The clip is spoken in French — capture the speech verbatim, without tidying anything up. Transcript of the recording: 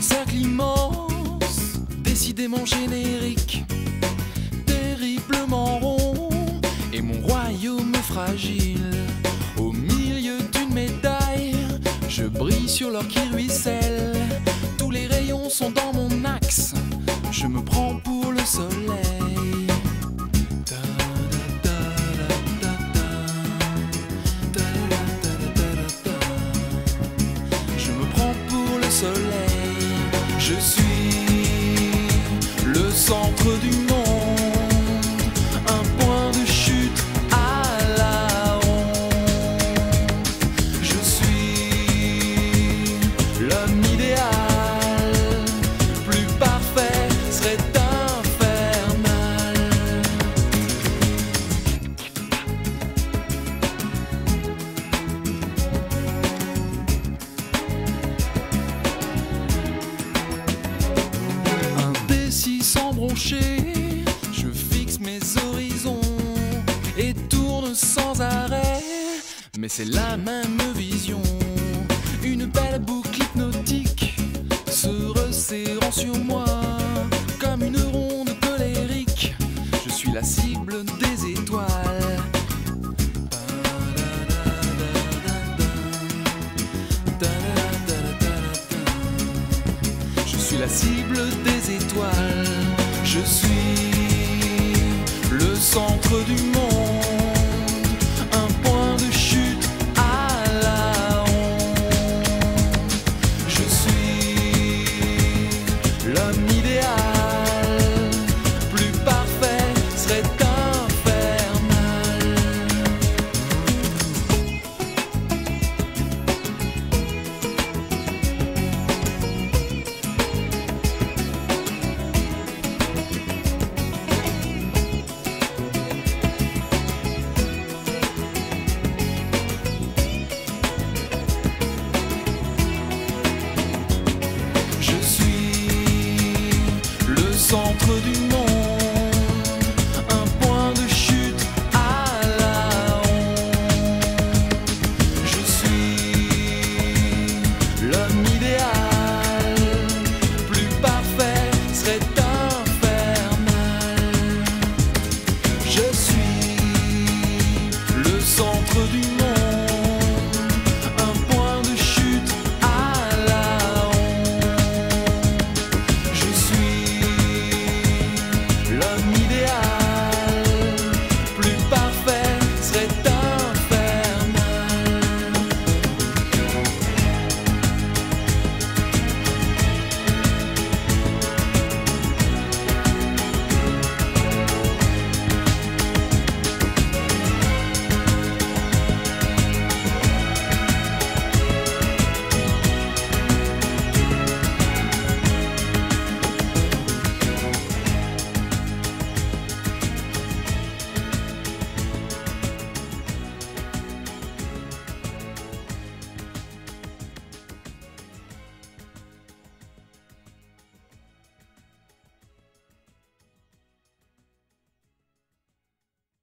cercle immense, décidément générique, terriblement rond, et mon royaume fragile. Au milieu d'une médaille, je brille sur l'or qui ruisselle. Tous les rayons sont dans mon axe, je me prends pour le soleil. Je me prends pour le soleil, je suis le centre du monde, un point de chute à la ronde. Je suis l'homme idéal, plus parfait serait infernal. Indécis sans broncher, je fixe mes horizons et tourne sans arrêt, mais c'est la même vision. Une belle boucle hypnotique se resserrant sur moi comme une ronde colérique. Je suis la cible des étoiles. Je suis la cible des étoiles. Je suis le centre du monde.